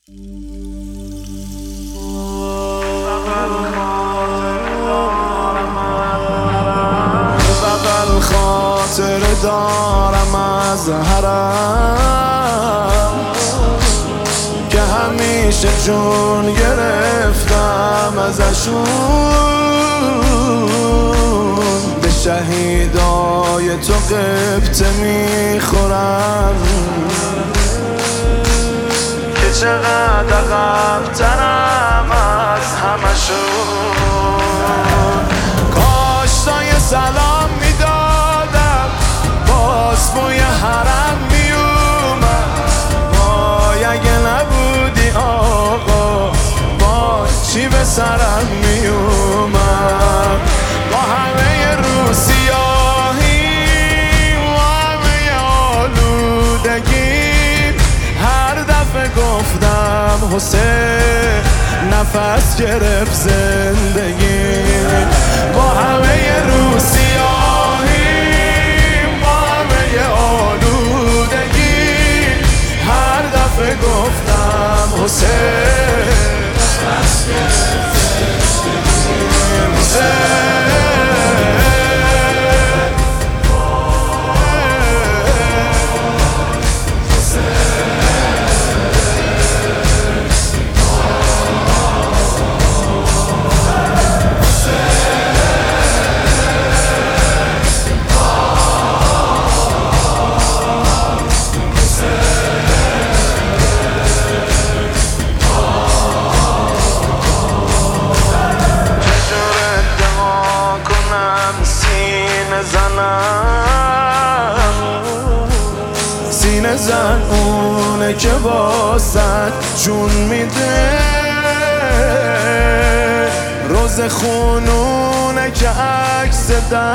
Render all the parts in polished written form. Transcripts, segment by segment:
بغل خاطر دارم از حرم که همیشه جون گرفتم ازشون. به شهیدای تو قبطه میخورم که چقدر عقب‌ترم از همشون. کاش تا یه سلام میدادم باز بوی حرم میومد. وای اگه نبودی آقا وای چی به سرم میومد. با همه رو سیاهی و همه آلودگی هر دفعه گفتم حسین نفس گرفت زندگی. با همه رو سیاهی با همه آلودگی هر دفعه گفتم حسین نفس گرفت زندگی. سینه زن اونه که واسد جون میده. روز خونونه که عکس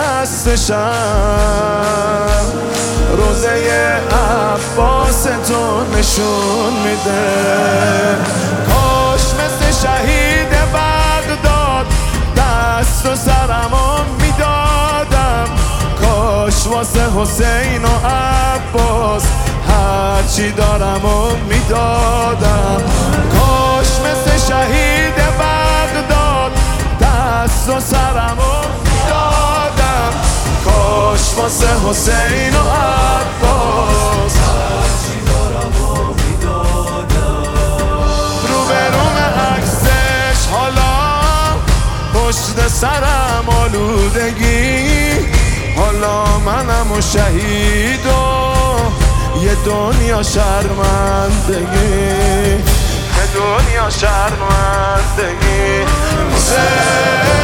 دستشم روزه عباس تو نشون میده. کاش مثل شهید بغداد دست و سرمو میدادم. کاش واسه حسین و عباس هرچی دارم و میدادم. کاش مثل شهید بغداد دست و سرم و میدادم. کاش واسه حسین و عباس هرچی دارم و میدادم. روبروم عکسش حالا پشت سرم آلودگی. حالا منم و شهید و یه دنیا شرمندگی. یه دنیا شرمندگی.